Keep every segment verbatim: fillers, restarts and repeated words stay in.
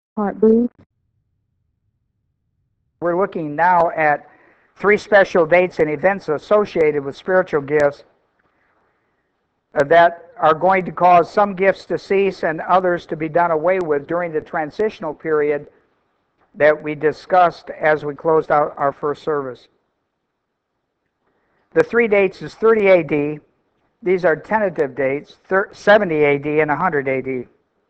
Heartbeat. We're looking now at three special dates and events associated with spiritual gifts uh, that are going to cause some gifts to cease and others to be done away with during the transitional period that we discussed as we closed out our first service. The three dates is thirty A D. These are tentative dates, seventy A D and one hundred A D.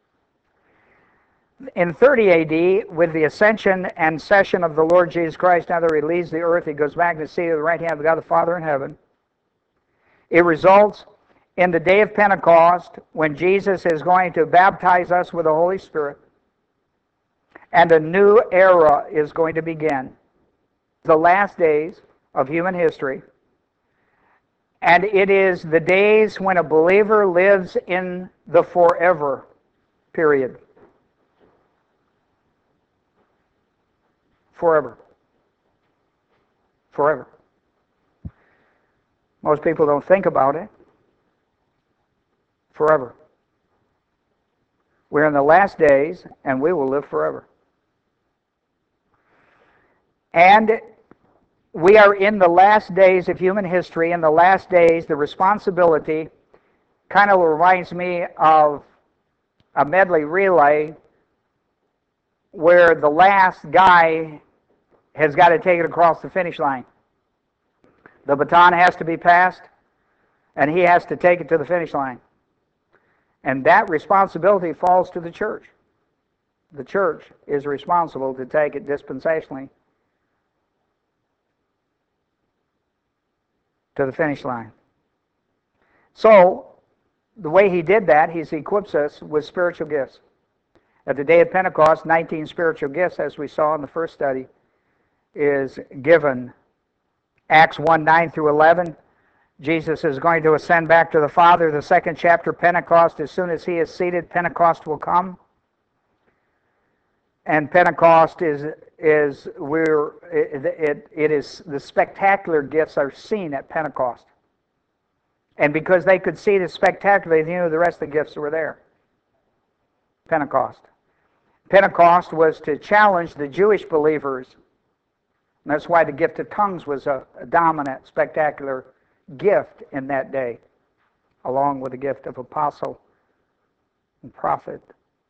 In thirty A D, with the ascension and session of the Lord Jesus Christ, now that he leaves the earth, he goes back to the seat of the right hand of God the Father in heaven. It results in the day of Pentecost, when Jesus is going to baptize us with the Holy Spirit, and a new era is going to begin. The last days of human history, and it is the days when a believer lives in the forever period. Forever. Forever. Most people don't think about it. Forever. We're in the last days, and we will live forever. And we are in the last days of human history. In the last days, the responsibility kind of reminds me of a medley relay where the last guy has got to take it across the finish line. The baton has to be passed, and he has to take it to the finish line. And that responsibility falls to the church. The church is responsible to take it dispensationally to the finish line. So, the way he did that, he equips us with spiritual gifts. At the day of Pentecost, nineteen spiritual gifts, as we saw in the first study, is given. Acts one, nine through eleven, Jesus is going to ascend back to the Father. The second chapter, Pentecost, as soon as he is seated, Pentecost will come. And Pentecost is, is where it, it, it is, the spectacular gifts are seen at Pentecost. And because they could see the spectacular, they knew the rest of the gifts were there. Pentecost. Pentecost was to challenge the Jewish believers. And that's why the gift of tongues was a, a dominant, spectacular gift in that day, along with the gift of apostle and prophet.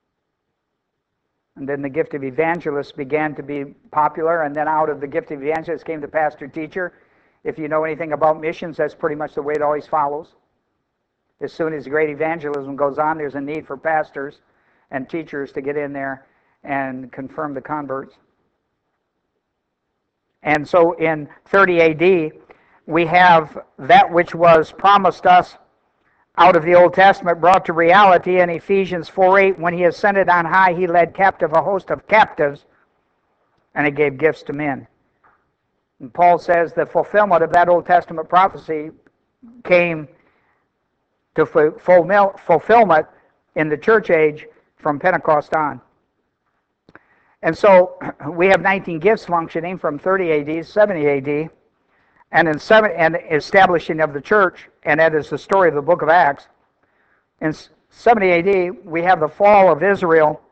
And then the gift of evangelist began to be popular, and then out of the gift of evangelist came the pastor-teacher. If you know anything about missions, that's pretty much the way it always follows. As soon as great evangelism goes on, there's a need for pastors and teachers to get in there and confirm the converts. And so in thirty A D, we have that which was promised us out of the Old Testament brought to reality in Ephesians four eight. When he ascended on high, he led captive a host of captives, and he gave gifts to men. And Paul says the fulfillment of that Old Testament prophecy came to fulfillment in the church age from Pentecost on. And so we have nineteen gifts functioning from thirty A D to seventy A D, and in seven and establishing of the church, and that is the story of the book of Acts. In seventy A D, we have the fall of Israel,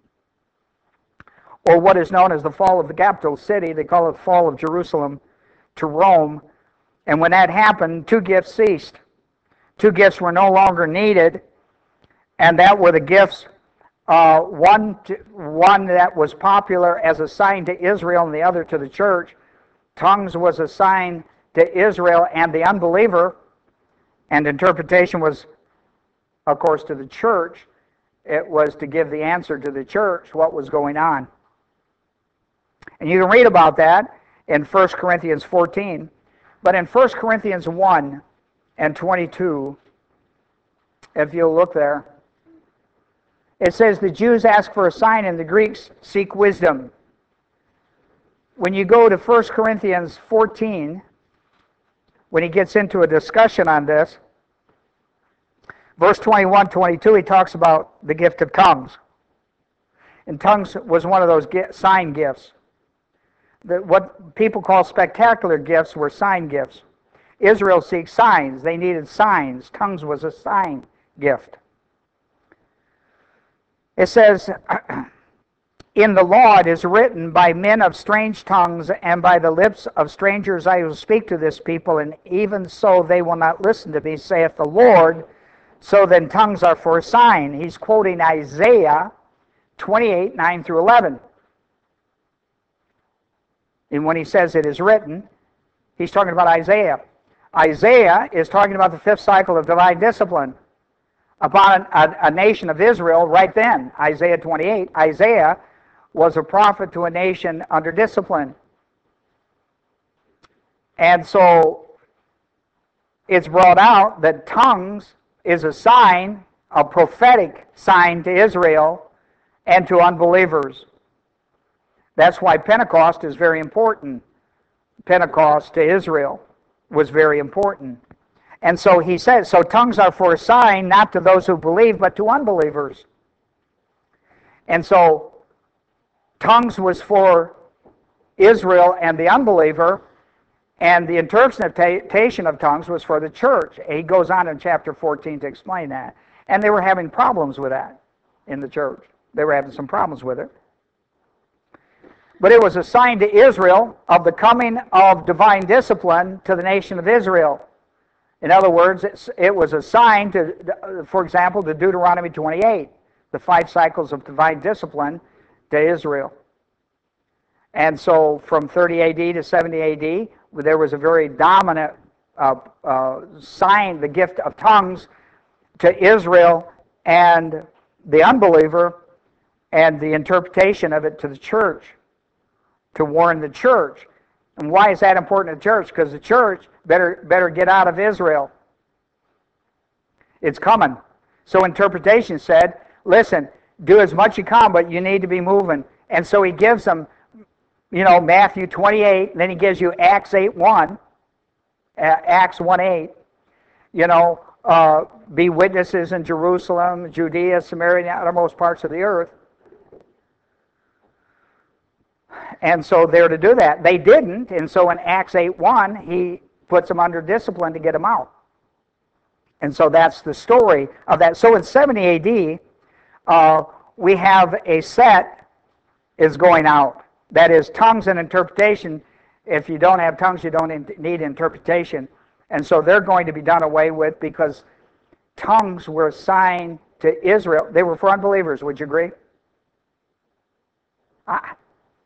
or what is known as the fall of the capital city. They call it the fall of Jerusalem to Rome. And when that happened, two gifts ceased. Two gifts were no longer needed, and that were the gifts. Uh, one, to, one that was popular as a sign to Israel and the other to the church. Tongues was a sign to Israel and the unbeliever, and interpretation was, of course, to the church. It was to give the answer to the church what was going on. And you can read about that in First Corinthians fourteen. But in First Corinthians one and twenty-two, if you'll look there, it says the Jews ask for a sign and the Greeks seek wisdom. When you go to First Corinthians fourteen, when he gets into a discussion on this, verse twenty-one, twenty-two, he talks about the gift of tongues. And tongues was one of those sign gifts. That what people call spectacular gifts were sign gifts. Israel seeks signs. They needed signs. Tongues was a sign gift. It says, In the law it is written, by men of strange tongues and by the lips of strangers I will speak to this people, and even so they will not listen to me, saith the Lord. So then tongues are for a sign. He's quoting Isaiah twenty-eight, nine through eleven. And when he says it is written, he's talking about Isaiah. Isaiah is talking about the fifth cycle of divine discipline upon a, a nation of Israel right then. Isaiah twenty-eight. Isaiah was a prophet to a nation under discipline. And so it's brought out that tongues is a sign, a prophetic sign to Israel and to unbelievers. That's why Pentecost is very important. Pentecost to Israel was very important. And so he says, so tongues are for a sign, not to those who believe, but to unbelievers. And so tongues was for Israel and the unbeliever, and the interpretation of tongues was for the church. He goes on in chapter fourteen to explain that. And they were having problems with that in the church. They were having some problems with it. But it was a sign to Israel of the coming of divine discipline to the nation of Israel. In other words, it's, it was a sign to, for example, to Deuteronomy twenty-eight, the five cycles of divine discipline to Israel. And so from thirty A D to seventy A D, there was a very dominant uh, uh, sign, the gift of tongues, to Israel and the unbeliever, and the interpretation of it to the church, to warn the church. And why is that important to the church? Because the church better better get out of Israel. It's coming. So interpretation said, listen, do as much as you can, but you need to be moving. And so he gives them, you know, Matthew twenty-eight, and then he gives you Acts eight one, Acts one eight, you know, uh, be witnesses in Jerusalem, Judea, Samaria, and the uttermost parts of the earth. And so they're to do that. They didn't, and so in Acts eight one, he puts them under discipline to get them out. And so that's the story of that. So in seventy A D, uh, we have a set is going out. That is tongues and interpretation. If you don't have tongues, you don't need interpretation. And so they're going to be done away with because tongues were assigned to Israel. They were for unbelievers. Would you agree? Ah.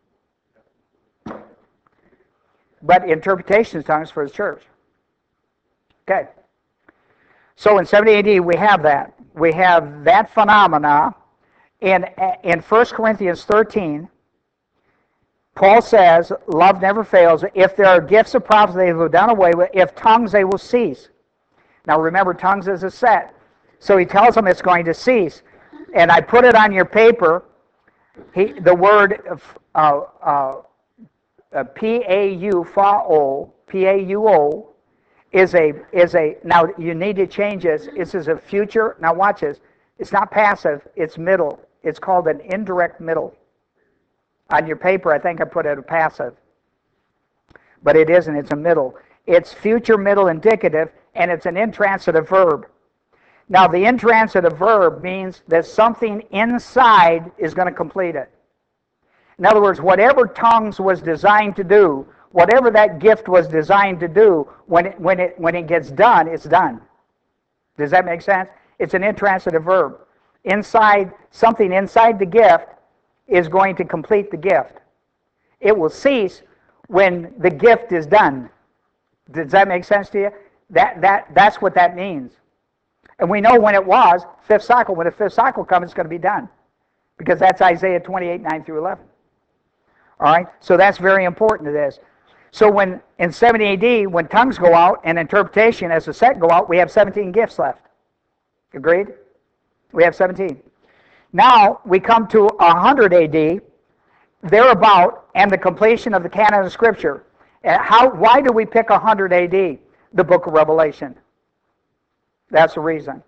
But interpretation of tongues for the church. Okay. So in seventy A D we have that. We have that phenomena. In, in First Corinthians thirteen, Paul says, love never fails. If there are gifts of prophecy, they will be done away with. If tongues, they will cease. Now remember, tongues is a set. So he tells them it's going to cease. And I put it on your paper. He, the word uh, uh, uh, P A U, P-A-U-O, P A U O, is a, is a, now you need to change this. This is a future, now watch this. It's not passive, it's middle. It's called an indirect middle. On your paper, I think I put it a passive. But it isn't, it's a middle. It's future middle indicative, and it's an intransitive verb. Now, the intransitive verb means that something inside is going to complete it. In other words, whatever tongues was designed to do, whatever that gift was designed to do, when it, when it, when it gets done, it's done. Does that make sense? It's an intransitive verb. Inside, something inside the gift is going to complete the gift. It will cease when the gift is done. Does that make sense to you? That, that, that's what that means. And we know when it was, fifth cycle. When the fifth cycle comes, it's going to be done. Because that's Isaiah twenty-eight, nine through eleven. All right? So that's very important to this. So when in seventy A D, when tongues go out and interpretation as a set go out, we have seventeen gifts left. Agreed? We have seventeen. Now we come to one hundred A D, thereabout, and the completion of the canon of Scripture. How? Why do we pick one hundred A D? The book of Revelation. That's the reason.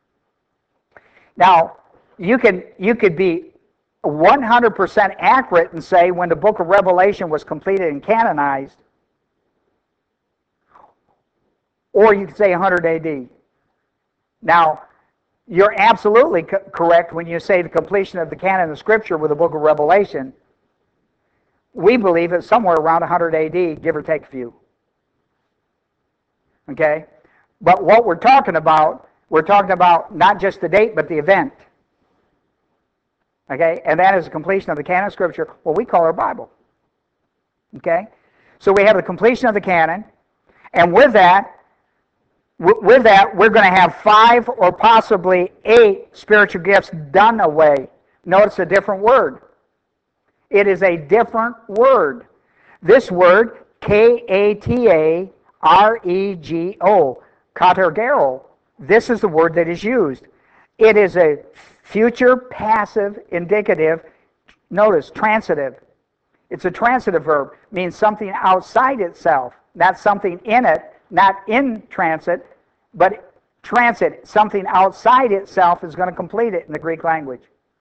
Now, you can you could be one hundred percent accurate and say when the book of Revelation was completed and canonized, or you could say one hundred A D. Now, you're absolutely co- correct when you say the completion of the canon of Scripture with the book of Revelation. We believe it's somewhere around one hundred A D, give or take a few. Okay? But what we're talking about, we're talking about not just the date, but the event. Okay? And that is the completion of the canon of Scripture, what we call our Bible. Okay? So we have the completion of the canon, and with that, with that, we're going to have five or possibly eight spiritual gifts done away. Notice a different word. It is a different word. This word, K A T A R E G O, katergero, this is the word that is used. It is a future passive indicative, notice, transitive. It's a transitive verb, means something outside itself, not something in it, not in transit, but transit, something outside itself is going to complete it in the Greek language.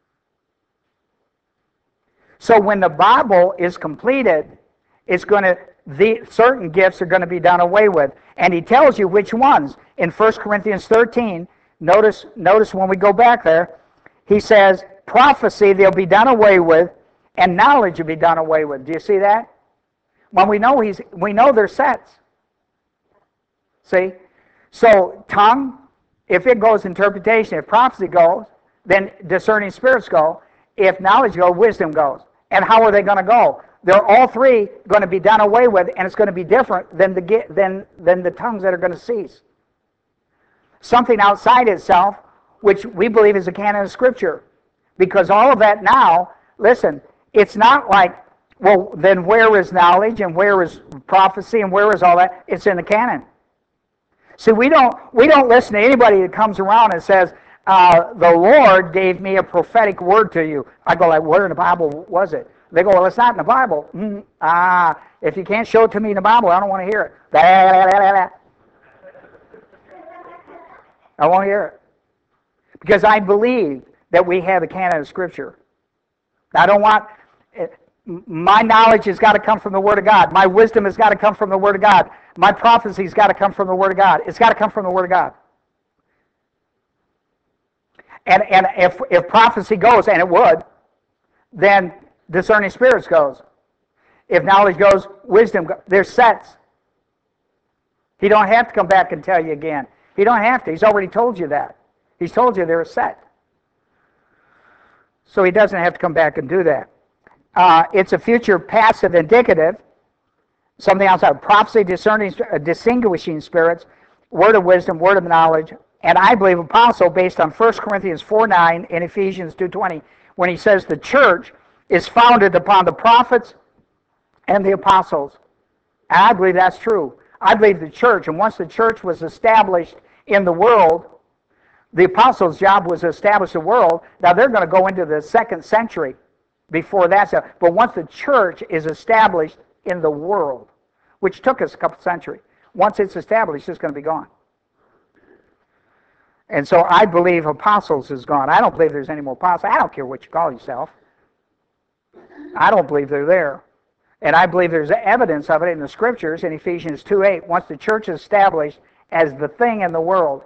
So when the Bible is completed, it's going to, the certain gifts are going to be done away with. And he tells you which ones. In First Corinthians thirteen, notice, notice when we go back there, he says, prophecy they'll be done away with, and knowledge will be done away with. Do you see that? When we know he's, we know they're sets. See? So tongue, if it goes interpretation, if prophecy goes, then discerning spirits go. If knowledge goes, wisdom goes. And how are they going to go? They're all three going to be done away with, and it's going to be different than the than than the tongues that are going to cease. Something outside itself, which we believe is a canon of Scripture, because all of that now, listen, it's not like, well, then where is knowledge and where is prophecy and where is all that? It's in the canon. See, we don't we don't listen to anybody that comes around and says, uh, the Lord gave me a prophetic word to you. I go like, where in the Bible was it? They go, well, it's not in the Bible. Mm, ah, if you can't show it to me in the Bible, I don't want to hear it. I won't hear it. Because I believe that we have the canon of Scripture. I don't want, my knowledge has got to come from the Word of God. My wisdom has got to come from the Word of God. My prophecy has got to come from the Word of God. It's got to come from the Word of God. And and if if prophecy goes, and it would, then discerning spirits goes. If knowledge goes, wisdom goes. There's sets. He don't have to come back and tell you again. He don't have to. He's already told you that. He's told you they're a set. So he doesn't have to come back and do that. Uh, it's a future passive indicative. Something outside. Prophecy, discerning, uh, distinguishing spirits, word of wisdom, word of knowledge, and I believe apostle based on First Corinthians four nine and Ephesians two twenty, when he says the church is founded upon the prophets and the apostles. And I believe that's true. I believe the church, and once the church was established in the world, the apostles' job was to establish the world. Now they're going to go into the second century before that. But once the church is established in the world, which took us a couple centuries, once it's established, it's going to be gone. And so I believe apostles is gone. I don't believe there's any more apostles. I don't care what you call yourself. I don't believe they're there. And I believe there's evidence of it in the Scriptures in Ephesians two eight. Once the church is established as the thing in the world,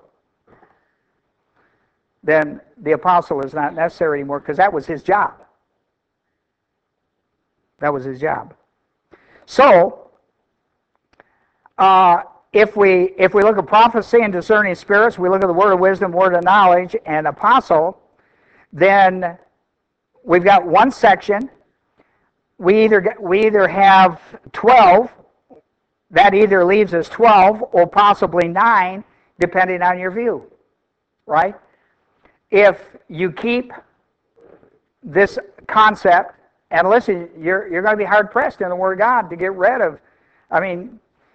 then the apostle is not necessary anymore, because that was his job. That was his job. So, uh, if we if we look at prophecy and discerning spirits, we look at the word of wisdom, word of knowledge, and apostle, then we've got one section. We either get, we either have twelve. That either leaves us twelve or possibly nine, depending on your view, right? If you keep this concept, and listen, you're you're going to be hard pressed in the Word of God to get rid of. I mean,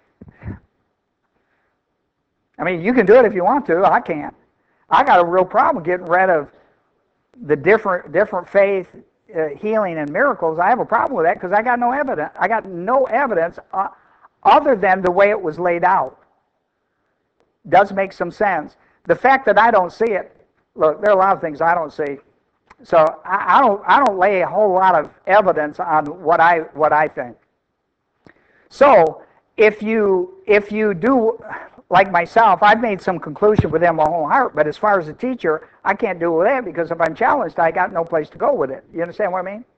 I mean, you can do it if you want to. I can't. I got a real problem getting rid of the different different faith, uh, healing, and miracles. I have a problem with that because I got no evidence. I got no evidence uh, other than the way it was laid out. Does make some sense. The fact that I don't see it. Look, there are a lot of things I don't see. So I, I don't I don't lay a whole lot of evidence on what I what I think. So if you if you do, like myself, I've made some conclusion within my whole heart, but as far as a teacher, I can't do it with that because if I'm challenged, I got no place to go with it. You understand what I mean?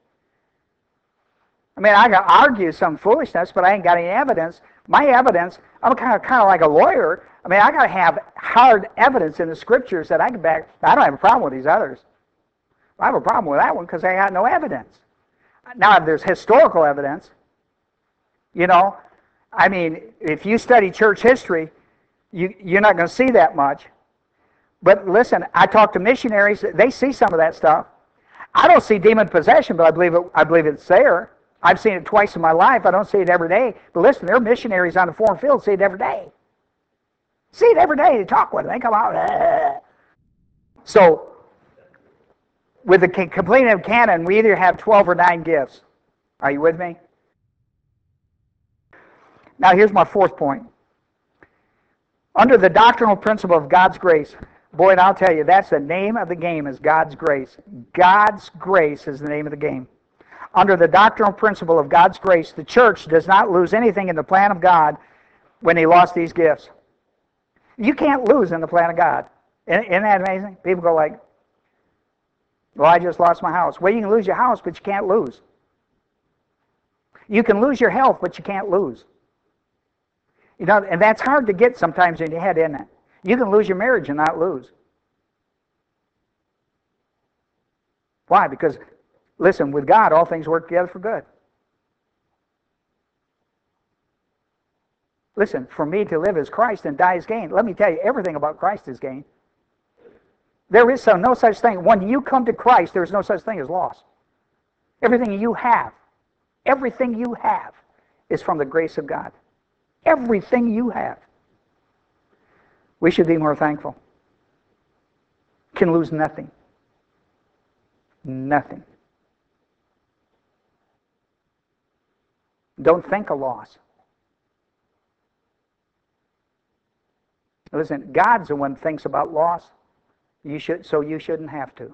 I mean, I can argue some foolishness, but I ain't got any evidence. My evidence, I'm kind of kind of like a lawyer. I mean, I got to have hard evidence in the scriptures that I can back. I don't have a problem with these others. I have a problem with that one because I got no evidence. Now, if there's historical evidence, you know, I mean, if you study church history, you, you're not going to see that much. But listen, I talk to missionaries; they see some of that stuff. I don't see demon possession, but I believe it. I believe it's there. I've seen it twice in my life. I don't see it every day. But listen, there are missionaries on the foreign field see it every day. See it every day. They talk with it. They come out. Ugh. So, with the completing of canon, we either have twelve or nine gifts. Are you with me? Now, here's my fourth point. Under the doctrinal principle of God's grace, boy, and I'll tell you, that's the name of the game is God's grace. God's grace is the name of the game. Under the doctrinal principle of God's grace, the church does not lose anything in the plan of God when He lost these gifts. You can't lose in the plan of God. Isn't that amazing? People go like, well, I just lost my house. Well, you can lose your house, but you can't lose. You can lose your health, but you can't lose. You know, and that's hard to get sometimes in your head, isn't it? You can lose your marriage and not lose. Why? Because, listen, with God, all things work together for good. Listen, for me to live as Christ and die as gain. Let me tell you, everything about Christ is gain. There is so, no such thing. When you come to Christ, there is no such thing as loss. Everything you have, everything you have is from the grace of God. Everything you have. We should be more thankful. Can lose nothing. Nothing. Don't think a loss. Listen, God's the one who thinks about loss. You should, so you shouldn't have to.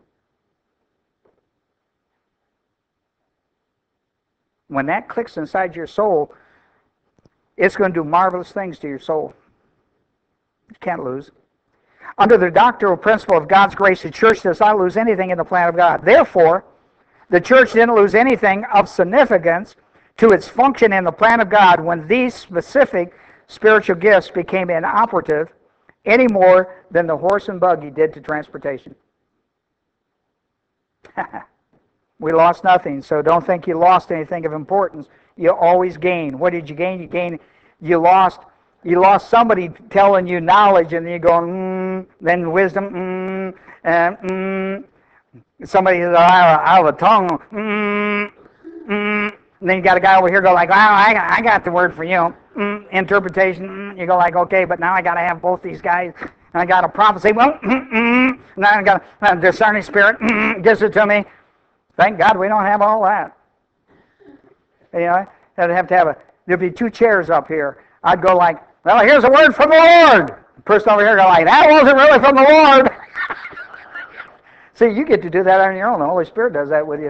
When that clicks inside your soul, it's going to do marvelous things to your soul. You can't lose. Under the doctrinal principle of God's grace, the church does not lose anything in the plan of God. Therefore, the church didn't lose anything of significance to its function in the plan of God when these specific spiritual gifts became inoperative any more than the horse and buggy did to transportation. We lost nothing, so don't think you lost anything of importance. You always gain. What did you gain? You gain. You lost. You lost somebody telling you knowledge, and then you go, mm, then wisdom, mm, and mm. Somebody out of, out of a tongue, mm, mm. And then you got a guy over here go like, well, I, I got the word for you. Mm, interpretation. Mm. You go like, okay, but now I got to have both these guys. And I got a prophecy. Well, mm, mm. Now I got a discerning spirit. Mm, gives it to me. Thank God we don't have all that. You know, I'd have to have a, there'd be two chairs up here. I'd go like, well, here's a word from the Lord. The person over here go like, that wasn't really from the Lord. See, you get to do that on your own. The Holy Spirit does that with you.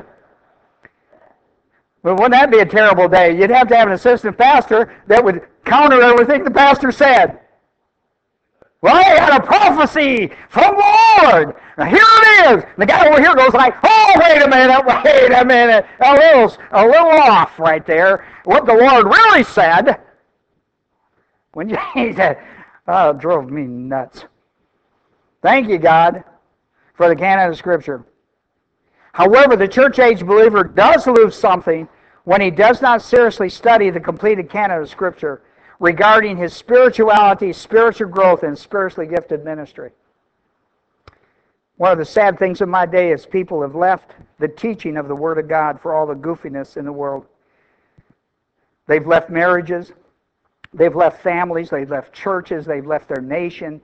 But wouldn't that be a terrible day? You'd have to have an assistant pastor that would counter everything the pastor said. Well, I got a prophecy from the Lord. Now here it is. And the guy over here goes like, oh, wait a minute, wait a minute. A little, a little off right there. What the Lord really said. When you, he said, oh, it drove me nuts. Thank you, God, for the canon of Scripture. However, the church-age believer does lose something when he does not seriously study the completed canon of Scripture regarding his spirituality, spiritual growth, and spiritually gifted ministry. One of the sad things of my day is people have left the teaching of the Word of God for all the goofiness in the world. They've left marriages, they've left families, they've left churches, they've left their nation.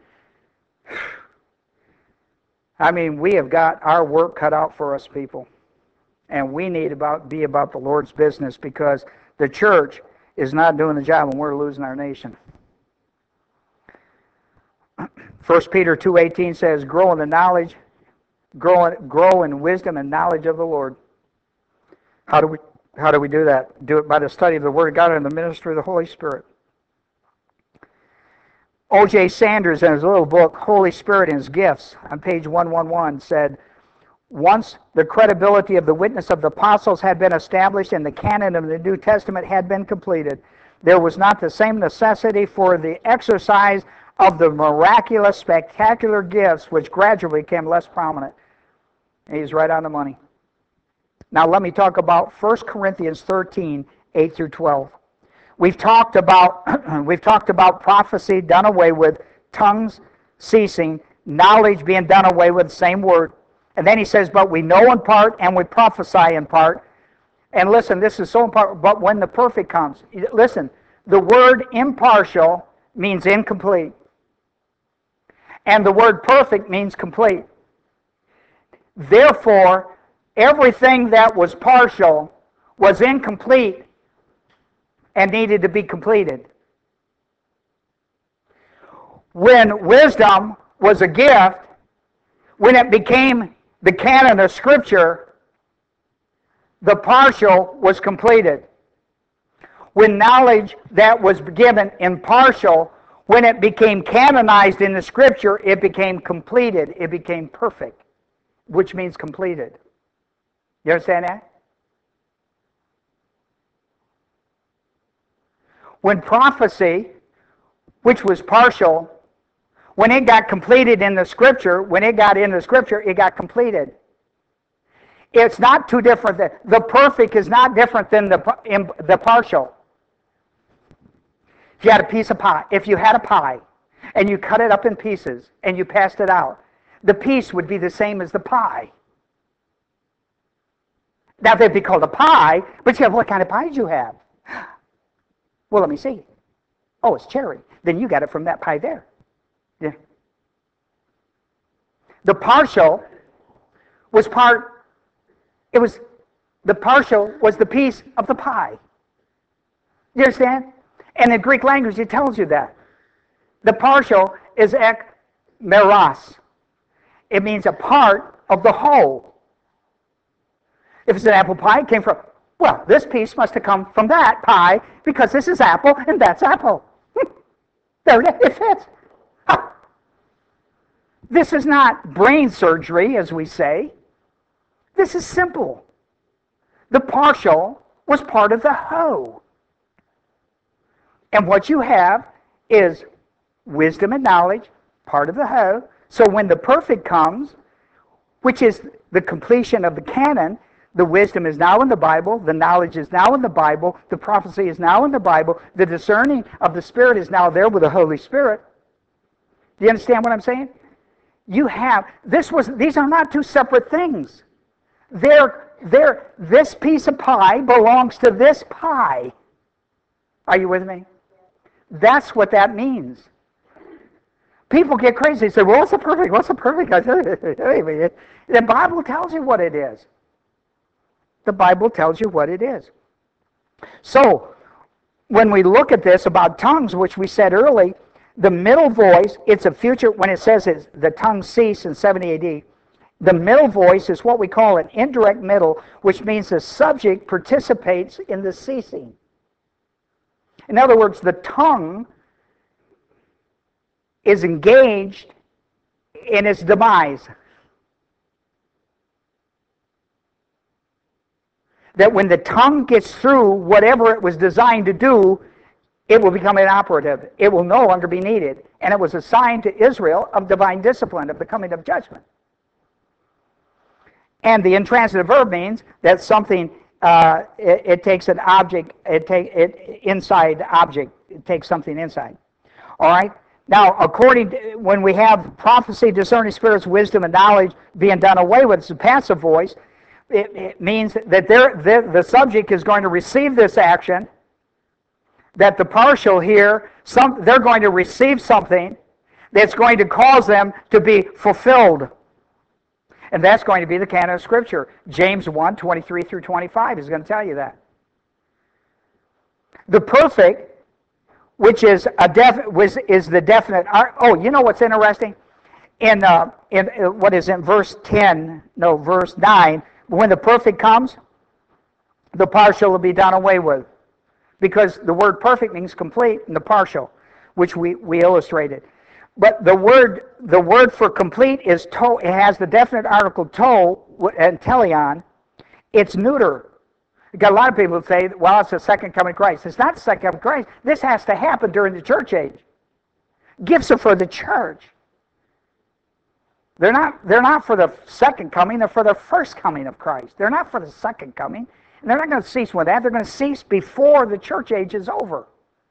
I mean, we have got our work cut out for us, people. And we need to be about the Lord's business because the church is not doing the job and we're losing our nation. First Peter two eighteen says, grow in the knowledge, grow in, grow in wisdom and knowledge of the Lord. How do we how do we do that? Do it by the study of the Word of God and the ministry of the Holy Spirit. O J Sanders, in his little book, Holy Spirit and His Gifts, on page one eleven, said, once the credibility of the witness of the apostles had been established and the canon of the New Testament had been completed, there was not the same necessity for the exercise of the miraculous, spectacular gifts which gradually became less prominent. And he's right on the money. Now let me talk about First Corinthians thirteen, eight through twelve. We've talked about we've talked about prophecy done away with, tongues ceasing, knowledge being done away with, same word. And then he says, but we know in part and we prophesy in part. And listen, this is so important, but when the perfect comes, listen, the word impartial means incomplete. And the word perfect means complete. Therefore, everything that was partial was incomplete and needed to be completed. When wisdom was a gift, when it became the canon of Scripture, the partial was completed. When knowledge that was given in partial, when it became canonized in the Scripture, it became completed. It became perfect, which means completed. You understand that? When prophecy, which was partial, when it got completed in the Scripture, when it got in the Scripture, it got completed. It's not too different. Than, the perfect is not different than the, in, the partial. If you had a piece of pie, if you had a pie, and you cut it up in pieces, and you passed it out, the piece would be the same as the pie. Now, they'd be called a pie, but you have, what kind of pie did you have? Well, let me see. Oh, it's cherry. Then you got it from that pie there. Yeah. The partial was part, it was, the partial was the piece of the pie. You understand? And in Greek language, it tells you that. The partial is ek meros. It means a part of the whole. If it's an apple pie, it came from, well, this piece must have come from that pie because this is apple and that's apple. There it is. It fits. Ha. This is not brain surgery, as we say. This is simple. The partial was part of the whole. And what you have is wisdom and knowledge, part of the whole. So when the perfect comes, which is the completion of the canon, the wisdom is now in the Bible, the knowledge is now in the Bible, the prophecy is now in the Bible, the discerning of the Spirit is now there with the Holy Spirit. Do you understand what I'm saying? You have, this was, these are not two separate things. They're, they're, this piece of pie belongs to this pie. Are you with me? That's what that means. People get crazy. They say, well, what's a perfect? What's a perfect? I tell you, the Bible tells you what it is. The Bible tells you what it is. So, when we look at this about tongues, which we said early, the middle voice, it's a future, when it says it's, the tongues cease in seventy A D, the middle voice is what we call an indirect middle, which means the subject participates in the ceasing. In other words, the tongue is engaged in its demise. That when the tongue gets through whatever it was designed to do, it will become inoperative. It will no longer be needed. And it was a sign to Israel of divine discipline, of the coming of judgment. And the intransitive verb means that something, uh, it, it takes an object, it take it inside object, it takes something inside. All right? Now, according to, when we have prophecy, discerning spirits, wisdom, and knowledge being done away with, it's a passive voice. It, it means that the, the subject is going to receive this action, that the partial here, some, they're going to receive something that's going to cause them to be fulfilled. And that's going to be the canon of Scripture. James one, twenty-three through twenty-five is going to tell you that. The perfect, which is a def, was, is the definite. Oh, you know what's interesting? In, uh, in uh, what is in verse ten, no, verse nine, when the perfect comes, the partial will be done away with. Because the word perfect means complete and the partial. which we, we illustrated. But the word the word for complete is to. It has the definite article to and teleon. It's neuter. You got a lot of people who say, well, it's the second coming of Christ. It's not the second coming of Christ. This has to happen during the church age. Gifts are for the church. They're not, they're not for the second coming. They're for the first coming of Christ. They're not for the second coming. And they're not going to cease with that. They're going to cease before the church age is over.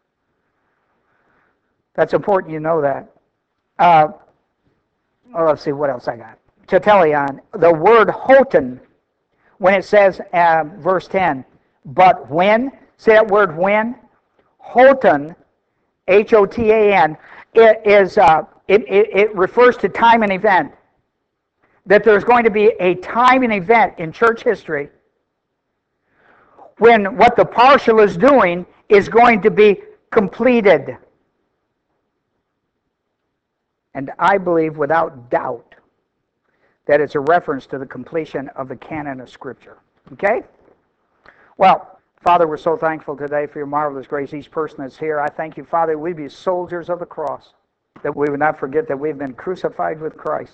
That's important you know that. Uh, well, let's see what else I got. Tetelion. The word hoten, when it says, uh, verse ten, but when, say that word when, hoten, H O T A N, it, is, uh, it, it, it refers to time and event. That there's going to be a time and event in church history when what the partial is doing is going to be completed. And I believe without doubt that it's a reference to the completion of the canon of Scripture. Okay? Well, Father, we're so thankful today for your marvelous grace. Each person that's here, I thank you, Father, we be soldiers of the cross, that we would not forget that we've been crucified with Christ,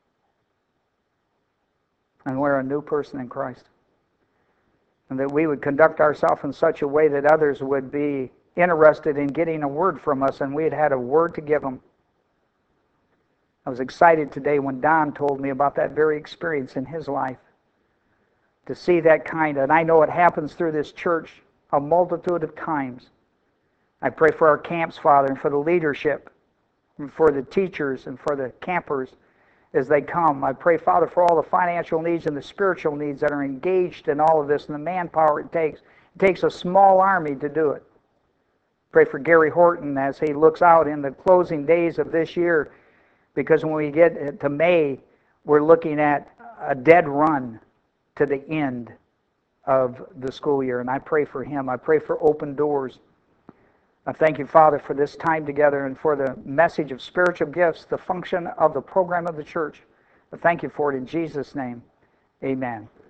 and we're a new person in Christ. And that we would conduct ourselves in such a way that others would be interested in getting a word from us, and we had had a word to give them. I was excited today when Don told me about that very experience in his life. To see that kind of, and I know it happens through this church a multitude of times. I pray for our camps, Father, and for the leadership, and for the teachers, and for the campers as they come. I pray, Father, for all the financial needs and the spiritual needs that are engaged in all of this, and the manpower it takes. It takes a small army to do it. Pray for Gary Horton as he looks out in the closing days of this year, because when we get to May, we're looking at a dead run to the end of the school year. And I pray for him. I pray for open doors. I thank you, Father, for this time together and for the message of spiritual gifts, the function of the program of the church. I thank you for it in Jesus' name. Amen.